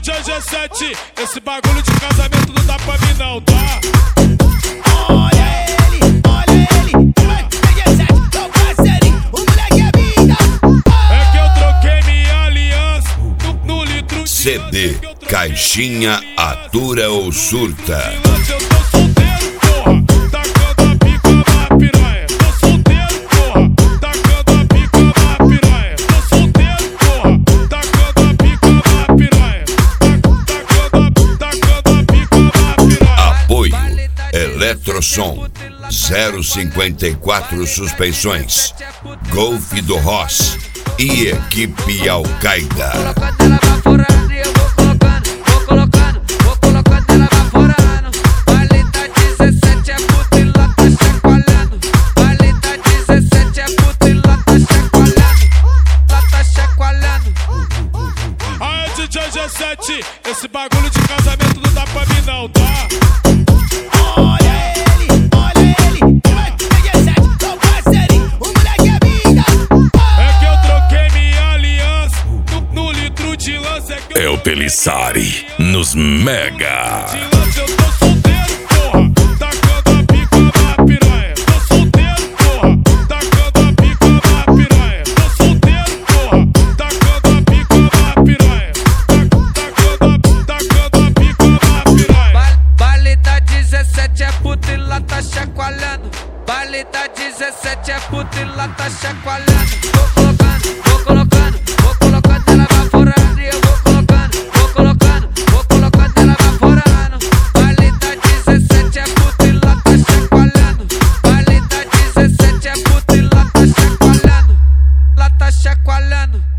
DJ G7, esse bagulho de casamento não dá pra mim não, tá? Olha ele, moleque G7, tão parceirinho, o moleque é vida. É que eu troquei minha aliança no litro de CD Caixinha Atura ou Surta. eu tô solteiro, porra, tacando a pica na piranha. Tô solteiro, porra, tacando a pica na piranha. Tô solteiro, porra, tacando a pica na piranha. Tacando a pica na piranha. Apoio Eletrosom 054 Suspensões, Golf do Ross e Equipe Al-Qaeda. Aê, DJ G7, esse bagulho de casamento não dá pra mim não, tá? Olha ele, moleque G7, tão parceirinho, o moleque é vida. É que eu troquei minha aliança no litro de lance. É o Pelissari nos Mega. Eu tô solteiro, porra, tacando a pica na piranha. Tô solteiro, porra, tacando a pica na piranha. Tô solteiro, porra, tacando a pica na piranha. Tacando a pica na piranha. Baile da 17 é puta e lá tá chacoalhando. Baile da 17 é puta e lá tá chacoalhando. Vou colocando, ela vai forando. E eu vou colocando, ela vai forando. Baile da 17 é puta e lá tá chacoalhando. Baile da 17 é puta e lá tá chacoalhando. Lá tá chacoalhando.